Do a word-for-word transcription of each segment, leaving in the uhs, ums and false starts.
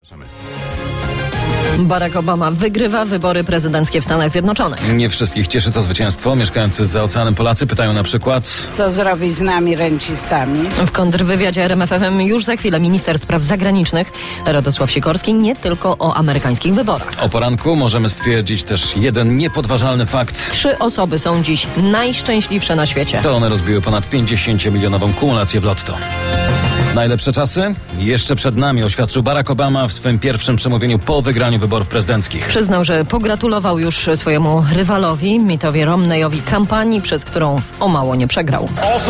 Barack Obama wygrywa wybory prezydenckie w Stanach Zjednoczonych. Nie wszystkich cieszy to zwycięstwo. Mieszkający za oceanem Polacy pytają na przykład: co zrobić z nami rencistami? W kontrwywiadzie R M F F M już za chwilę minister spraw zagranicznych Radosław Sikorski nie tylko o amerykańskich wyborach. O poranku możemy stwierdzić też jeden niepodważalny fakt. Trzy osoby są dziś najszczęśliwsze na świecie. To one rozbiły ponad pięćdziesięciomilionową kumulację w lotto. Najlepsze czasy jeszcze przed nami, oświadczył Barack Obama w swym pierwszym przemówieniu po wygraniu wyborów prezydenckich. Przyznał, że pogratulował już swojemu rywalowi, Mittowi Romneyowi, kampanii, przez którą o mało nie przegrał.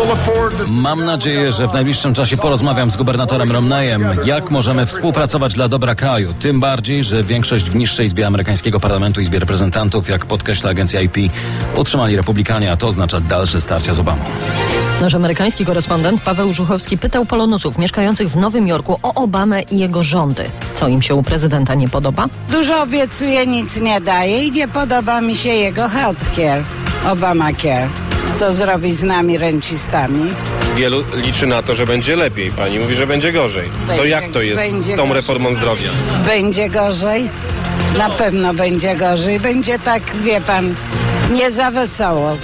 Mam nadzieję, że w najbliższym czasie porozmawiam z gubernatorem Romneyem, jak możemy współpracować dla dobra kraju. Tym bardziej, że większość w niższej izbie amerykańskiego parlamentu, Izbie Reprezentantów, jak podkreśla agencja A P, utrzymali republikanie, a to oznacza dalsze starcia z Obamą. Nasz amerykański korespondent Paweł Żuchowski pytał Polonusów mieszkających w Nowym Jorku o Obamę i jego rządy. Co im się u prezydenta nie podoba? Dużo obiecuje, nic nie daje i nie podoba mi się jego healthcare, Obamacare. Co zrobić z nami rencistami? Wielu liczy na to, że będzie lepiej. Pani mówi, że będzie gorzej. Będzie, to jak to jest z tą gorzej. reformą zdrowia? Będzie gorzej? Na pewno będzie gorzej. Będzie tak, wie pan, nie za wesoło.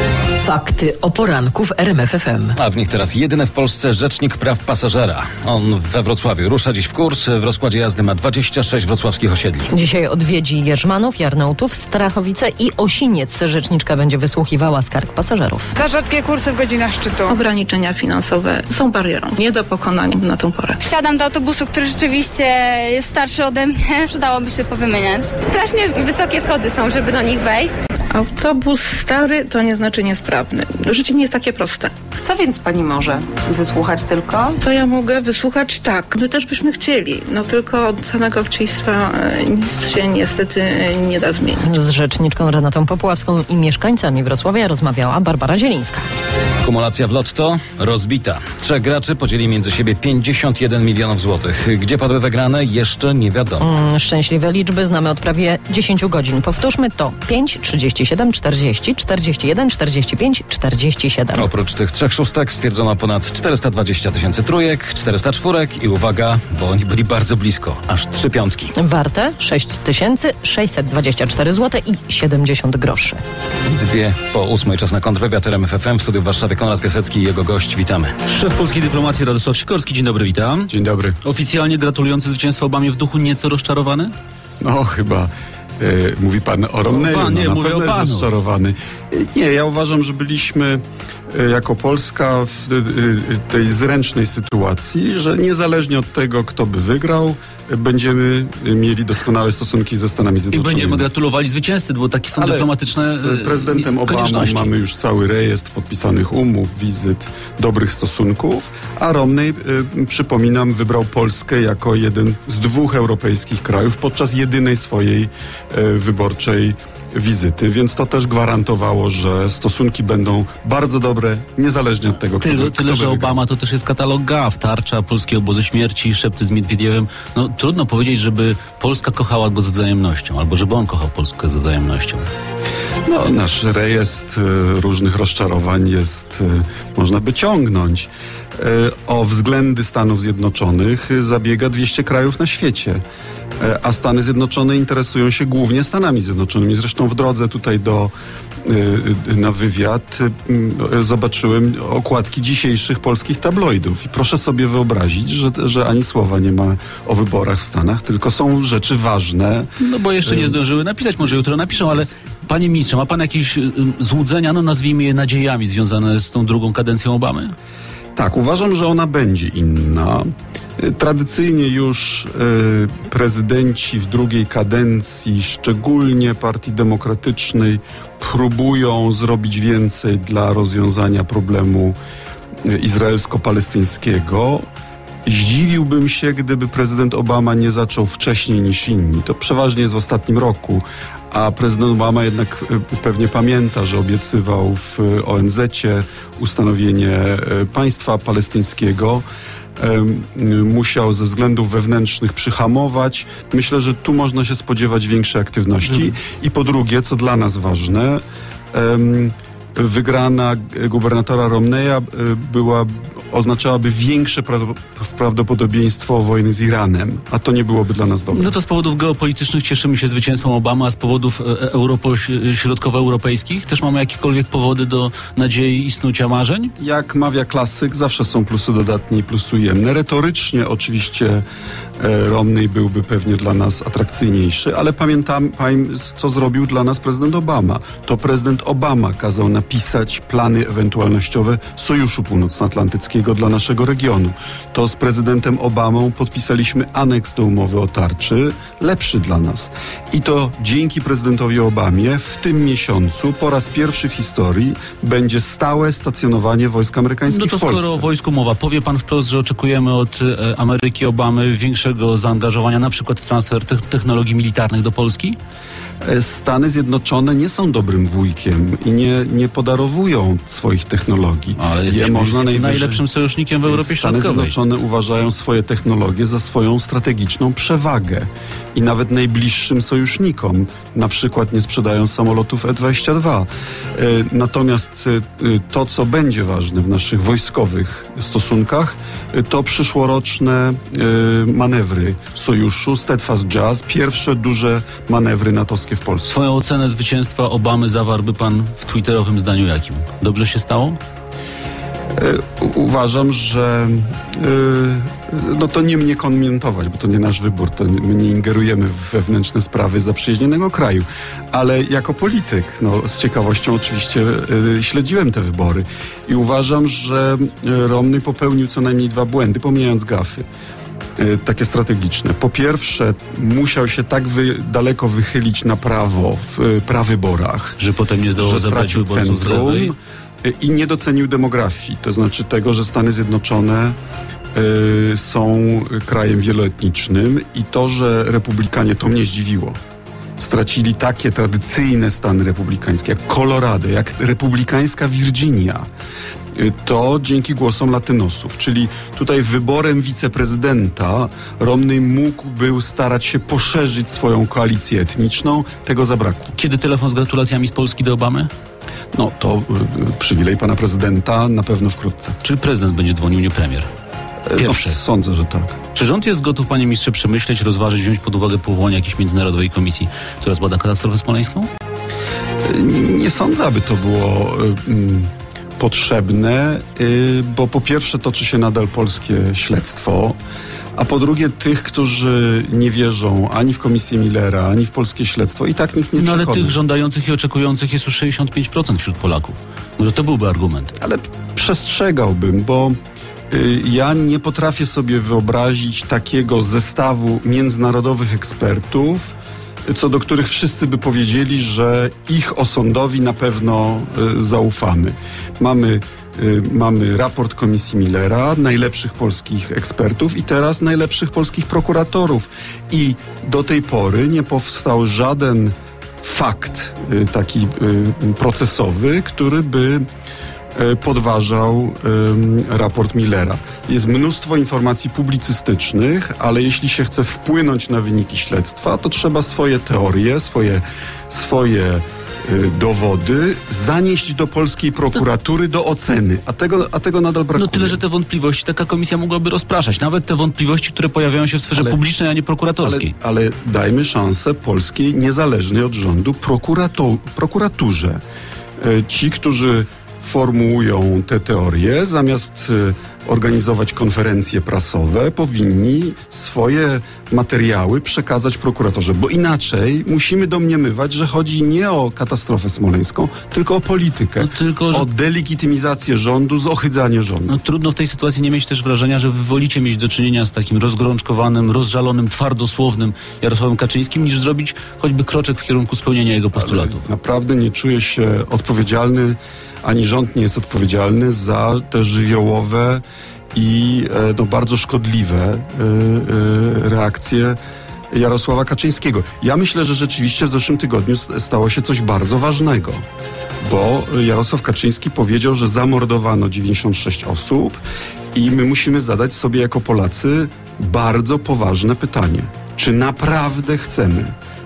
Fakty o poranku w R M F F M. A w nich teraz jedyny w Polsce rzecznik praw pasażera. On we Wrocławiu rusza dziś w kurs. W rozkładzie jazdy ma dwadzieścia sześć wrocławskich osiedli. Dzisiaj odwiedzi Jerzmanów, Jarnołtów, Strachowice i Osiniec. Rzeczniczka będzie wysłuchiwała skarg pasażerów. Za rzadkie kursy w godzinach szczytu. Ograniczenia finansowe są barierą nie do pokonania na tą porę. Wsiadam do autobusu, który rzeczywiście jest starszy ode mnie. Przydałoby się powymieniać. Strasznie wysokie schody są, żeby do nich wejść. Autobus stary to nie znaczy niesprawny. Życie nie jest takie proste. Co więc pani może? Wysłuchać tylko? Co ja mogę? Wysłuchać? Tak. My też byśmy chcieli. No tylko od samego chciejstwa nic się niestety nie da zmienić. Z rzeczniczką Renatą Popławską i mieszkańcami Wrocławia rozmawiała Barbara Zielińska. Kumulacja w lotto rozbita. Trzech graczy podzieli między siebie pięćdziesiąt jeden milionów złotych. Gdzie padły wygrane? Jeszcze nie wiadomo. Mm, szczęśliwe liczby znamy od prawie dziesięć godzin. Powtórzmy to: pięć, trzydzieści siedem, czterdzieści, czterdzieści jeden, czterdzieści pięć, czterdzieści siedem. Oprócz tych trzech szóstek stwierdzono ponad czterysta dwadzieścia tysięcy trójek, czterysta czwórek i uwaga, bo oni byli bardzo blisko, aż trzy piątki. Warte sześć tysięcy sześćset dwadzieścia cztery złote i siedemdziesiąt groszy. Dwie po ósmej, czas na kontrwywiad R M F F M. W studiu w Warszawie Konrad Piasecki i jego gość. Witamy. Szef polskiej dyplomacji Radosław Sikorski. Dzień dobry, witam. Dzień dobry. Oficjalnie gratulujący zwycięstwa Obamie, w duchu nieco rozczarowany? No chyba. E, mówi pan o Romneyu, pan, nie, no, na mówię pewno o panu. jest rozczarowany. E, nie, ja uważam, że byliśmy e, jako Polska w e, tej zręcznej sytuacji, że niezależnie od tego, kto by wygrał, e, będziemy mieli doskonałe stosunki ze Stanami Zjednoczonymi. I będziemy gratulowali zwycięzcy, bo takie są Ale dyplomatyczne z prezydentem Obamą mamy już cały rejestr podpisanych umów, wizyt, dobrych stosunków, a Romney, e, przypominam, wybrał Polskę jako jeden z dwóch europejskich krajów podczas jedynej swojej e, wyborczej wizyty, więc to też gwarantowało, że stosunki będą bardzo dobre, niezależnie od tego, kto Tyle, by, tyle kto że by wygrał. Obama to też jest katalog gaff, tarcza, polskie obozy śmierci, szepty z Miedwiediewem. No trudno powiedzieć, żeby Polska kochała go z wzajemnością, albo żeby on kochał Polskę z wzajemnością. No, nasz rejestr y, różnych rozczarowań jest, y, można by ciągnąć. Y, o względy Stanów Zjednoczonych y, zabiega dwieście krajów na świecie, y, a Stany Zjednoczone interesują się głównie Stanami Zjednoczonymi. Zresztą w drodze tutaj do y, na wywiad y, y, zobaczyłem okładki dzisiejszych polskich tabloidów i proszę sobie wyobrazić, że, że ani słowa nie ma o wyborach w Stanach, tylko są rzeczy ważne. No bo jeszcze nie zdążyły napisać, może jutro napiszą, ale panie ministrze, ma pan jakieś y, złudzenia, no nazwijmy je nadziejami związane z tą drugą kadencją Obamy? Tak, uważam, że ona będzie inna. Tradycyjnie już y, prezydenci w drugiej kadencji, szczególnie Partii Demokratycznej, próbują zrobić więcej dla rozwiązania problemu y, izraelsko-palestyńskiego. Zdziwiłbym się, gdyby prezydent Obama nie zaczął wcześniej niż inni. To przeważnie jest w ostatnim roku, a prezydent Obama jednak y, pewnie pamięta, że obiecywał w O N zecie ustanowienie y, państwa palestyńskiego. Musiał ze względów wewnętrznych przyhamować. Myślę, że tu można się spodziewać większej aktywności. I po drugie, co dla nas ważne, um, wygrana gubernatora Romneya była, oznaczałaby większe prawdopodobieństwo wojny z Iranem, a to nie byłoby dla nas dobre. No to z powodów geopolitycznych cieszymy się zwycięstwem Obamy, a z powodów Europo- środkowoeuropejskich też mamy jakiekolwiek powody do nadziei i snucia marzeń? Jak mawia klasyk, zawsze są plusy dodatnie i plusy ujemne. Retorycznie oczywiście e, Romney byłby pewnie dla nas atrakcyjniejszy, ale pamiętam, co zrobił dla nas prezydent Obama. To prezydent Obama kazał napisać plany ewentualnościowe Sojuszu Północnoatlantyckiego dla naszego regionu. To z prezydentem Obamą podpisaliśmy aneks do umowy o tarczy, lepszy dla nas. I to dzięki prezydentowi Obamie w tym miesiącu po raz pierwszy w historii będzie stałe stacjonowanie wojsk amerykańskich w Polsce. No to skoro o wojsku mowa, powie pan wprost, że oczekujemy od e, Ameryki Obamy większego zaangażowania na przykład w transfer te- technologii militarnych do Polski? Stany Zjednoczone nie są dobrym wujkiem i nie, nie podarowują swoich technologii. Ale jesteśmy Je można najwyżej... najlepszym sojusznikiem w Europie Stany Środkowej. Stany Zjednoczone uważają swoje technologie za swoją strategiczną przewagę i nawet najbliższym sojusznikom. Na przykład nie sprzedają samolotów E dwadzieścia dwa. Natomiast to, co będzie ważne w naszych wojskowych stosunkach, to przyszłoroczne manewry sojuszu Steadfast Jazz, pierwsze duże manewry natowskie w Polsce. Swoją ocenę zwycięstwa Obamy zawarłby pan w twitterowym zdaniu jakim? Dobrze się stało? U- uważam, że yy, no to nie mnie komentować, bo to nie nasz wybór, to my nie ingerujemy w wewnętrzne sprawy zaprzyjaźnionego kraju, ale jako polityk, no z ciekawością oczywiście yy, śledziłem te wybory i uważam, że Romney popełnił co najmniej dwa błędy, pomijając gafy. Takie strategiczne. Po pierwsze, musiał się tak wy, daleko wychylić na prawo w prawyborach, że potem nie zdołał zabrać wyborców z lewej i nie docenił demografii. To znaczy tego, że Stany Zjednoczone y, są krajem wieloetnicznym i to, że republikanie, to mnie zdziwiło. Stracili takie tradycyjne stany republikańskie, jak Colorado, jak republikańska Virginia. To dzięki głosom latynosów, czyli tutaj wyborem wiceprezydenta Romney mógł był starać się poszerzyć swoją koalicję etniczną, tego zabrakło. Kiedy telefon z gratulacjami z Polski do Obamy? No to y, przywilej pana prezydenta na pewno wkrótce. Czy prezydent będzie dzwonił, nie premier? Pierwszy. No, sądzę, że tak. Czy rząd jest gotów, panie ministrze, przemyśleć, rozważyć, wziąć pod uwagę powołanie jakiejś międzynarodowej komisji, która zbada katastrofę smoleńską? Nie sądzę, aby to było y, potrzebne, y, bo po pierwsze toczy się nadal polskie śledztwo, a po drugie tych, którzy nie wierzą ani w komisję Millera, ani w polskie śledztwo, i tak nikt nie przekona. No ale tych żądających i oczekujących jest już sześćdziesiąt pięć procent wśród Polaków. Może to byłby argument. Ale przestrzegałbym, bo y, ja nie potrafię sobie wyobrazić takiego zestawu międzynarodowych ekspertów, co do których wszyscy by powiedzieli, że ich osądowi na pewno y, zaufamy. Mamy Mamy raport komisji Millera, najlepszych polskich ekspertów i teraz najlepszych polskich prokuratorów. I do tej pory nie powstał żaden fakt taki procesowy, który by podważał raport Millera. Jest mnóstwo informacji publicystycznych, ale jeśli się chce wpłynąć na wyniki śledztwa, to trzeba swoje teorie, swoje, swoje dowody zanieść do polskiej prokuratury do oceny, a tego, a tego nadal brakuje. No tyle, że te wątpliwości taka komisja mogłaby rozpraszać. Nawet te wątpliwości, które pojawiają się w sferze ale, publicznej, a nie prokuratorskiej. Ale, ale dajmy szansę polskiej, niezależnej od rządu, prokurato- prokuraturze. Ci, którzy formułują te teorie, zamiast organizować konferencje prasowe, powinni swoje materiały przekazać prokuratorze, bo inaczej musimy domniemywać, że chodzi nie o katastrofę smoleńską, tylko o politykę, no tylko, że... o delegitymizację rządu, zohydzanie rządu. No trudno w tej sytuacji nie mieć też wrażenia, że wy wolicie mieć do czynienia z takim rozgorączkowanym, rozżalonym, twardosłownym Jarosławem Kaczyńskim, niż zrobić choćby kroczek w kierunku spełnienia jego postulatów. Ale naprawdę nie czuję się odpowiedzialny, ani rząd nie jest odpowiedzialny za te żywiołowe i no, bardzo szkodliwe y, y, reakcje Jarosława Kaczyńskiego. Ja myślę, że rzeczywiście w zeszłym tygodniu stało się coś bardzo ważnego, bo Jarosław Kaczyński powiedział, że zamordowano dziewięćdziesiąt sześć osób i my musimy zadać sobie jako Polacy bardzo poważne pytanie. Czy naprawdę chcemy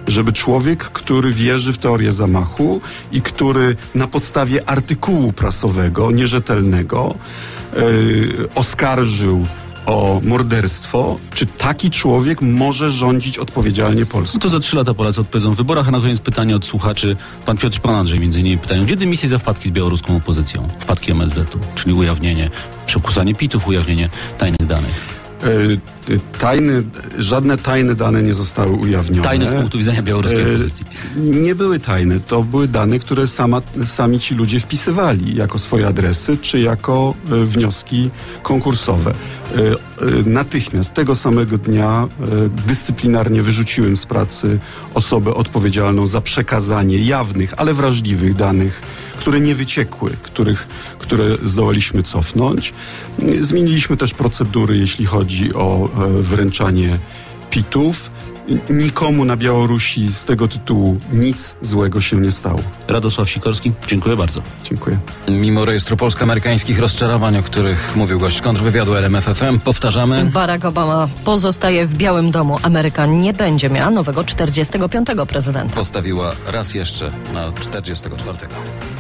żeby człowiek, który wierzy w teorię zamachu i który na podstawie artykułu prasowego, nierzetelnego, yy, oskarżył o morderstwo, czy taki człowiek może rządzić odpowiedzialnie Polską? No to za trzy lata Polacy odpowiedzą w wyborach, a na koniec pytanie od słuchaczy. Pan Piotr, pan Andrzej między innymi pytają, gdzie dymisje za wpadki z białoruską opozycją? Wpadki M S Z-u, czyli ujawnienie, przekusanie pitów, ujawnienie tajnych danych. Yy, tajny, żadne tajne dane nie zostały ujawnione. Tajne z punktu widzenia białoruskiej yy, opozycji. Nie były tajne. To były dane, które sama, sami ci ludzie wpisywali jako swoje adresy, czy jako y, wnioski konkursowe. Y, y, natychmiast, tego samego dnia y, dyscyplinarnie wyrzuciłem z pracy osobę odpowiedzialną za przekazanie jawnych, ale wrażliwych danych, które nie wyciekły, których, które zdołaliśmy cofnąć. Zmieniliśmy też procedury, jeśli chodzi o e, wręczanie pitów. Nikomu na Białorusi z tego tytułu nic złego się nie stało. Radosław Sikorski, dziękuję bardzo. Dziękuję. Mimo rejestru polsko-amerykańskich rozczarowań, o których mówił gość kontrwywiadu R M F F M, powtarzamy. Barack Obama pozostaje w Białym Domu. Ameryka nie będzie miała nowego czterdziestego piątego prezydenta. Postawiła raz jeszcze na czterdziestego czwartego.